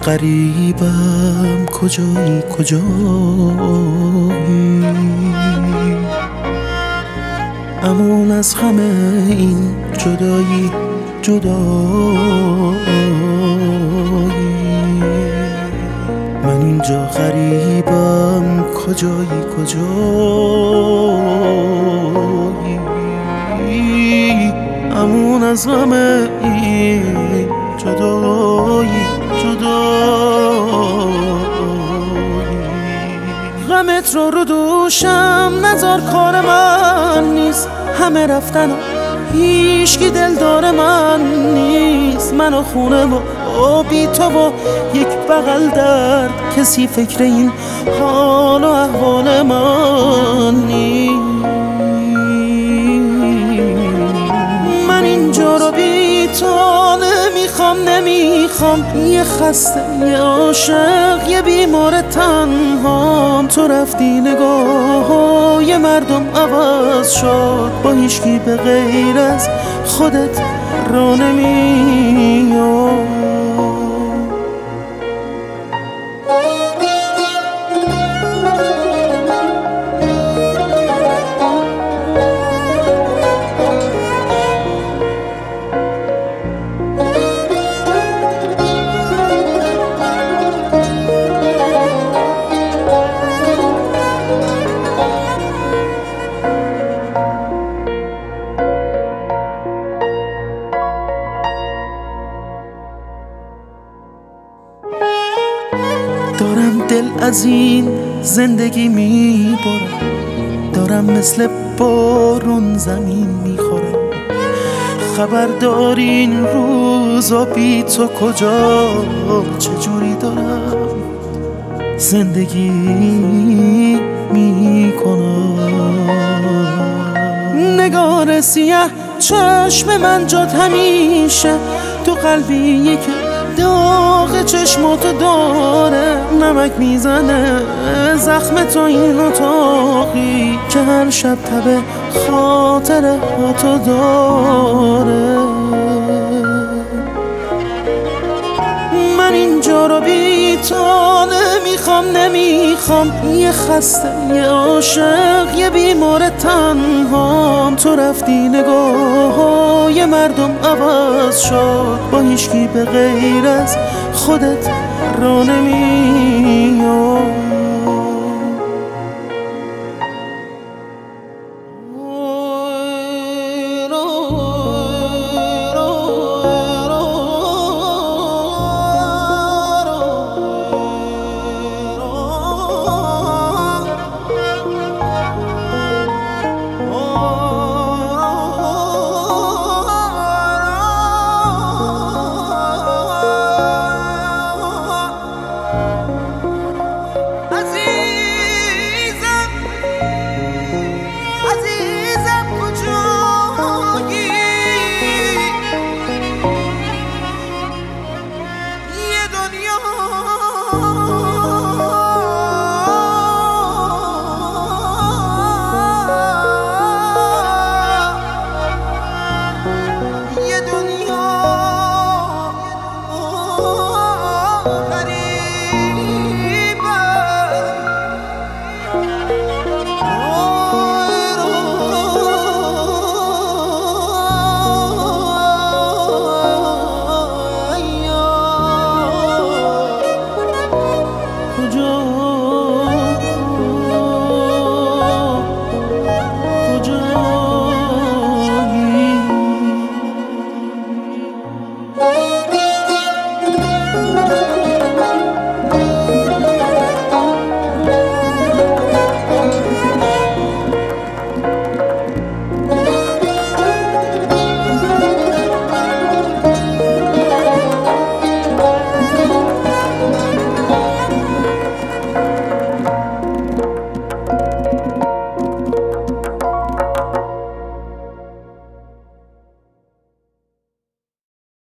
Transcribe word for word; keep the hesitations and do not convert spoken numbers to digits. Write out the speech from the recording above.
غریبم کجایی کجایی، امان از همه این جدایی جدایی. من اینجا غریبم کجایی کجایی، امان از همه این جدایی جدایی. غمت رو رو دوشم نذار، کار من نیست، همه رفتن و هیچکی دلدار من نیست. من و خونه و بی تو و یک بغل درد، کسی فکر این حال و احوال من نیست. من اینجا رو بی تو نمیخوام نمیخوام، یه خسته یه عاشق یه بیمار تنهام. تو رفتی نگاه یه مردم عوض شد، با هیچکی به غیر از خودت را نمیاد. دارم دل از این زندگی میبرم، دارم مثل بارون زمین میخورم. خبر دارین روزا بی تو کجا چجوری دارم زندگی میکنم. نگار سیه چشم من جات همیشه تو قلبی که داغ چشماتو داره. نمک میزنه زخم تو این اتاقی که هر شب تب خاطره هاتو داره. من اینجا رو بی تو نمیخوام نمیخوام، یه خسته یه عاشق یه بیمار تنهام. تو رفتی نگاه یه مردم عوض شد، با هیچکی به غیر از خودت را نمیاد.